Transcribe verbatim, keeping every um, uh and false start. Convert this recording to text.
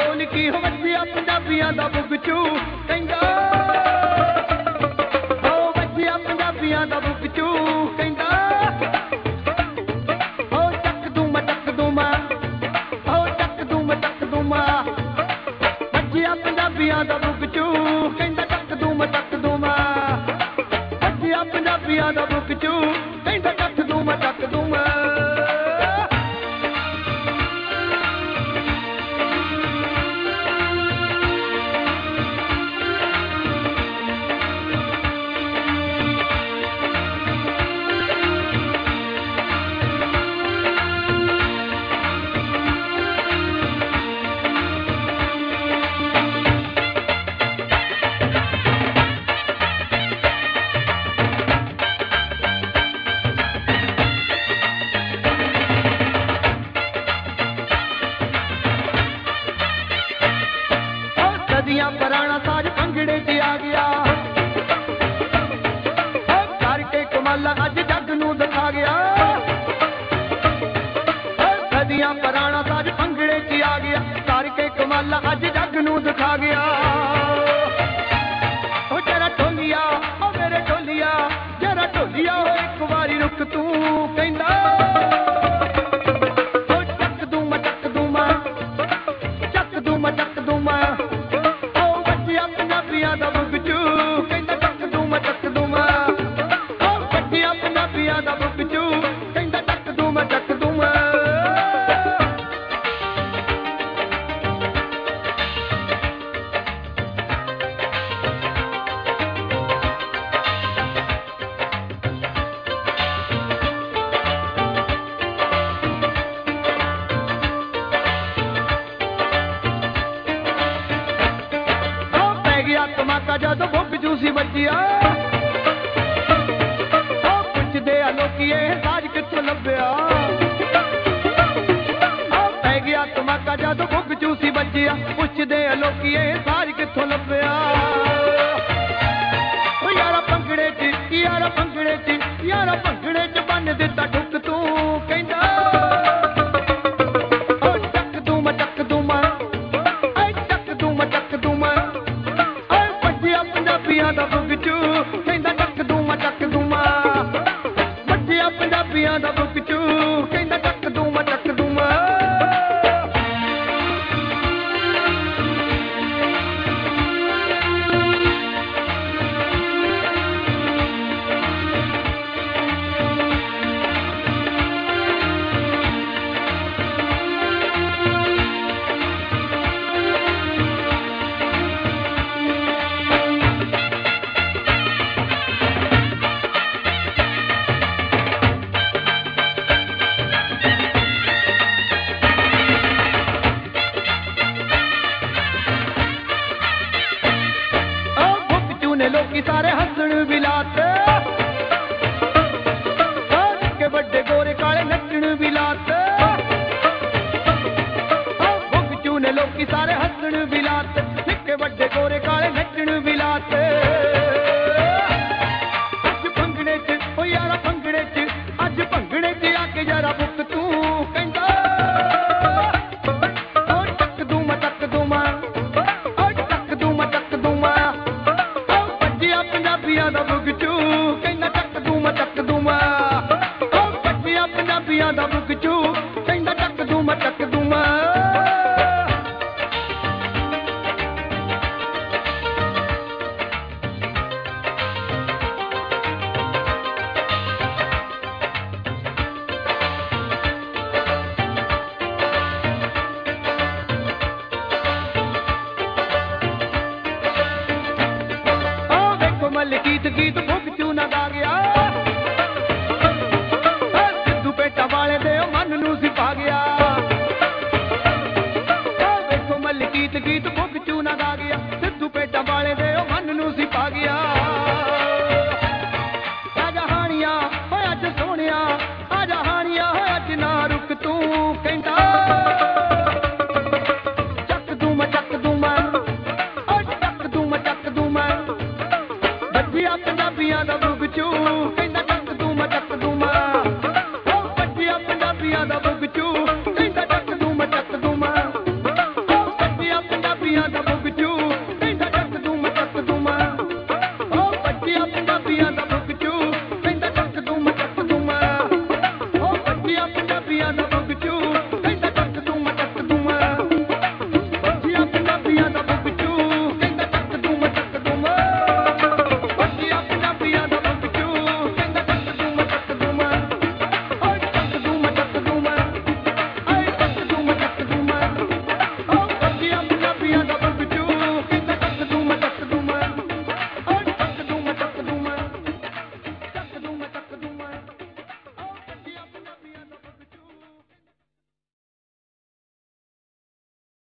ਢੋਲਕੀ ਹੋ ਵੱਜਿਆ ਪੰਜਾਬੀਆਂ ਦਾ ਬੁਗਚੂ ਕਹਿੰਦਾ ਹੋ ਵੱਜਿਆ ਪੰਜਾਬੀਆਂ ਦਾ ਬੁਗਚੂ ਕਹਿੰਦਾ ਹੋ ਚੱਕ ਦੂੰ ਮੈਂ ਚੱਕ ਦੂੰ ਮੈਂ ਹੋ ਚੱਕ ਦੂੰ ਮੈਂ ਚੱਕ ਦੂੰ ਮੈਂ ਵੱਜਿਆ ਪੰਜਾਬੀਆਂ ਦਾ ਬੁਗਚੂ ਕਹਿੰਦਾ ਚੱਕ ਦੂੰ ਮੈਂ ਚੱਕ ਦੂੰ ਮੈਂ ਵੱਜਿਆ ਪੰਜਾਬੀਆਂ ਦਾ ਬੁਗਚੂ ਕਹਿੰਦਾ ਚੱਕ ਦੂੰ ਮੈਂ ਚੱਕ ਦੂੰ ਮੈਂ ਪੁਰਾਣਾ ਸਾਜ ਭੰਗੜੇ 'ਚ ਆ ਗਿਆ ਕਰਕੇ ਕਮਾਲਾ ਅੱਜ ਜੱਗ ਨੂੰ ਦਿਖਾ ਗਿਆ ਸਦੀਆਂ ਪੁਰਾਣਾ ਸਾਜ ਭੰਗੜੇ 'ਚ ਆ ਗਿਆ ਕਰਕੇ ਕਮਾਲਾ ਅੱਜ ਜੱਗ ਨੂੰ ਦਿਖਾ ਗਿਆ ਉਹ ਜਰਾ ਢੋਲੀਆ ਉਹ ਮੇਰੇ ਢੋਲੀਆ ਜਰਾ ਢੋਲੀਆ ਉਹ ਇੱਕ ਵਾਰੀ ਰੁਕ ਤੂੰ ਕਹਿੰਦਾ ਉਹ ਚੱਕ ਦੂੰ ਮੈਂ ਚੱਕ ਦੂੰ ਮੈਂ ਚੱਕ ਦੂੰ ਮੈਂ ਚੱਕ ਦੂੰ ਮੈਂ ਪੰਜਾਬੀਆਂ ਦਾ ਬੁਗਚੂ ਕਹਿੰਦਾ ਚੱਕ ਦੂੰ ਮੈਂ ਚੱਕ ਦੂੰ ਮੈਂ ਹੋ ਵੱਜਿਆ ਪੰਜਾਬੀਆਂ ਦਾ ਬੁਗਚੂ ਕਹਿੰਦਾ ਚੱਕ ਦੂੰ ਮੈਂ ਚੱਕ ਦੂੰ ਮੈਂ ਧਮਾਕਾ ਜਦੋਂ ਬੁਗਚੂ ਸੀ ਵੱਜਿਆ ਉਹ ਪੁੱਛਦੇ ਆ ਲੋਕੀ ਇਹ ਸਾਜ ਕਿੱਥੋਂ ਲੱਭਿਆ ਉਹ ਪੈ ਗਿਆ ਧਮਾਕਾ ਜਦੋਂ ਬੁਗਚੂ ਸੀ ਵੱਜਿਆ ਪੁੱਛਦੇ ਆ ਲੋਕੀ ਇਹ ਸਾਜ ਕਿੱਥੋਂ ਲੱਭਿਆ ਉਹ ਯਾਰਾ ਭੰਗੜੇ 'ਚ ਯਾਰਾ ਭੰਗੜੇ 'ਚ ਯਾਰਾ ਭੰਗੜੇ 'ਚ ਬੰਨ ਦਿੱਤਾ ਠੁੱਕ ਤੂੰ ਕਹਿੰਦਾ ਉਹ ਚੱਕ ਦੂੰ ਮੈਂ ਚੱਕ ਦੂੰ ਮੈਂ ਐ ਚੱਕ ਦੂੰ ਮੈਂ ਚੱਕ ਦੂੰ ਮੈਂ ਪੰਜਾਬੀਆਂ ਦਾ ਬੁਗਚੂ ਕਹਿੰਦਾ ਚੱਕ ਦੂੰ ਮੈਂ ਚੱਕ ਦੂੰ ਮੈਂ ਵੱਜਿਆ ਪੰਜਾਬੀਆਂ ਦਾ ਬੁਗਚੂ ਕਹਿੰਦਾ ਚੱਕ ਦੂੰ ਮੈਂ ਚੱਕ ਦੂੰ ਮੈਂ ਲੋਕੀ ਸਾਰੇ ਹੱਸਣ ਵੀ ਲਾਤੇ ਨਿੱਕੇ ਵੱਡੇ ਗੋਰੇ ਕਾਲੇ ਨੱਚਣ ਵੀ ਲਾਤੇ ਬੁਗਚੂ ਨੇ ਲੋਕੀ ਸਾਰੇ ਹੱਸਣ ਵੀ ਲਾਤੇ ਨਿੱਕੇ ਵੱਡੇ ਗੋਰੇ ਕਾਲੇ ਨੱਚਣ ਵੀ ਲਾਤੇ ਅੱਜ ਭੰਗੜੇ 'ਚ ਉਹ ਯਾਰਾ ਭੰਗੜੇ 'ਚ ਅੱਜ ਭੰਗੜੇ 'ਚ ਆ ਕੇ ਜਰਾ ਬੁੱਕ ਤੂੰ ਕਹਿੰਦਾ ਉਹ ਚੱਕ ਦੂੰ ਮੈਂ ਚੱਕ ਦੂੰ ਮੈਂ ਉਹ ਚੱਕ ਦੂੰ ਮੈਂ ਚੱਕ ਦੂੰ ਮੈਂ ਪੰਜਾਬੀਆਂ ਦਾ ਬੁਗਚੂ ਕਹਿੰਦਾ ਚੱਕ ਦੂੰ ਮੈਂ ਚੱਕ ਦੂੰ ਮੈਂ ਉਹ ਵੱਜਿਆ ਪੰਜਾਬੀਆਂ ਦਾ ਬੁਗਚੂ ਕਹਿੰਦਾ ਚੱਕ ਦੂੰ ਮੈਂ ਚੱਕ ਦੂੰ ਮੈਂ ਗੀਤ ਗੀਤ ਬੁਗਚੂ ਨਾ ਗਾ ਗਿਆ ਸਿੱਧੂ ਪੇਟਾ ਵਾਲੇ ਦੇ ਮਨ ਨੂੰ ਸਿਪਾ ਗਿਆ ਵੇਖੋ ਮੱਲ ਗੀਤ ਗੀਤ ਬੁਗਚੂ ਨਾ ਗਾ ਗਿਆ ਸਿੱਧੂ ਪੇਟਾ ਵਾਲੇ ਦੇ ਮਨ ਨੂੰ ਸਿਪਾ ਗਿਆ ਆਜਾ ਹਾਣੀਆਂ ਹੋਇਆ ਅੱਜ ਸੋਹਣਿਆ ਆਜਾ ਹਾਣੀਆਂ ਹੋਇਆ ਅੱਜ ਨਾ ਰੁਕ ਤੂੰ ਕਹਿੰਦਾ ਚੱਕ ਦੂੰ ਮੈਂ ਚੱਕ ਦੂੰ ਮੈਂ ਚੱਕ ਦੂੰ ਮੈਂ ਚੱਕ ਦੂੰ ਮੈਂ ਵੱਜਿਆ ਪੰਜਾਬੀਆਂ ਦਾ ਬੁਗਚੂ ਕਹਿੰਦਾ ਚੱਕ ਦੂੰ ਮੈਂ ਚੱਕ ਦੂੰ ਮੈਂ ਉਹ ਵੱਜਿਆ ਪੰਜਾਬੀਆਂ ਦਾ ਬੁਗਚੂ ਕਹਿੰਦਾ ਚੱਕ ਦੂੰ ਮੈਂ ਚੱਕ ਦੂੰ ਮੈਂ ਉਹ ਵੱਜਿਆ ਪੰਜਾਬੀਆਂ ਦਾ